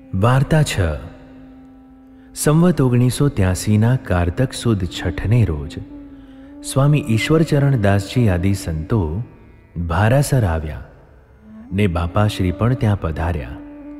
વાર્તા 6 સંવત 1983 કારતક સુદ છઠને રોજ સ્વામી ઈશ્વરચરણદાસજી આદિ સંતો ભારાસર આવ્યા ને બાપાશ્રી પણ ત્યાં પધાર્યા.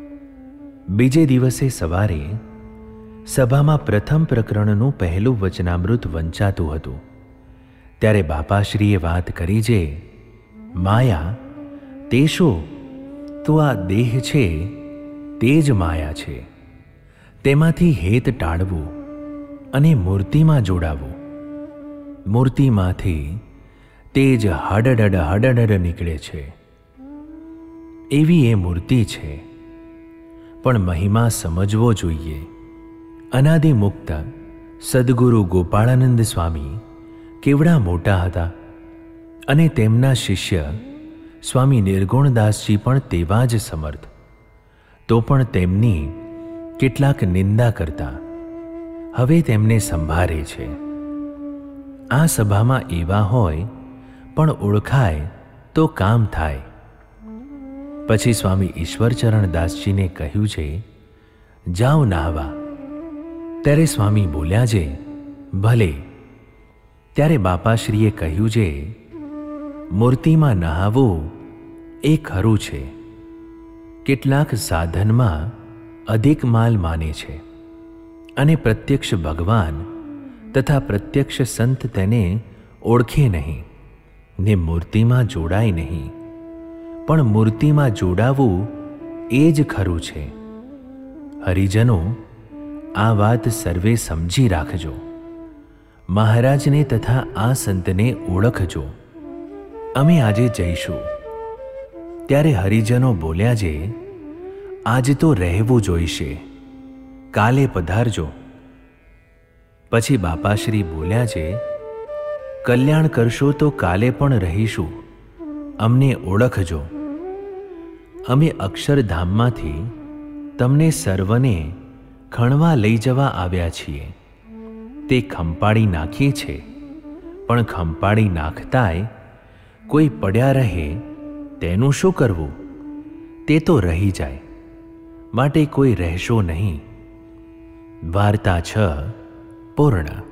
બીજે દિવસે સવારે સભામાં પ્રથમ પ્રકરણનું પહેલું વચનામૃત વંચાતું હતું. ત્યારે બાપાશ્રીએ વાત કરી જે માયા તે શું, તો આ દેહ છે તે જ માયા છે. તેમાંથી હેત ટાળવું અને મૂર્તિમાં જોડાવું. મૂર્તિમાંથી તે જ હડડડ નીકળે છે. એવી એ મૂર્તિ છે. પણ મહિમા સમજવો જોઈએ. અનાદિમુક્ત સદગુરુ ગોપાળાનંદ સ્વામી કેવડા મોટા હતા અને તેમના શિષ્ય સ્વામી નિર્ગુણદાસજી પણ તેવા જ સમર્થ. તો પણ તેમની કેટલાક નિંદા કરતા હવે તેમને સંભાળે છે. આ સભામાં એવા હોય પણ ઓળખાય તો કામ થાય. પછી સ્વામી ઈશ્વરચરણદાસજીને કહ્યું છે જાઓ નાહવા. ત્યારે સ્વામી બોલ્યા છે ભલે. ત્યારે બાપાશ્રીએ કહ્યું છે મૂર્તિમાં નહાવું એ ખરું છે. કેટલાક સાધનમાં અધિક માલ માને છે અને પ્રત્યક્ષ ભગવાન તથા પ્રત્યક્ષ સંત તેને ઓળખે નહીં ને મૂર્તિમાં જોડાય નહીં. પણ મૂર્તિમાં જોડાવું એ જ ખરું છે. હરિજનો આ વાત સર્વે સમજી રાખજો. મહારાજને તથા આ સંતને ઓળખજો. અમે આજે જઈશું. ત્યારે હરિજનો બોલ્યા છે આજ તો રહેવું જોઈશે, કાલે પધારજો. પછી બાપાશ્રી બોલ્યા છે કલ્યાણ કરશો તો કાલે પણ રહીશું, અમને ઓળખજો. અમે અક્ષરધામમાંથી તમને સર્વને ખણવા લઈ જવા આવ્યા છીએ. તે ખંપાળી નાખીએ છે, પણ ખંપાળી નાખતાય કોઈ પડ્યા રહે તેનું શું કરવું? તે તો રહી જાય, માટે કોઈ રહેશો નહીં. વાર્તા 6 પૂર્ણ.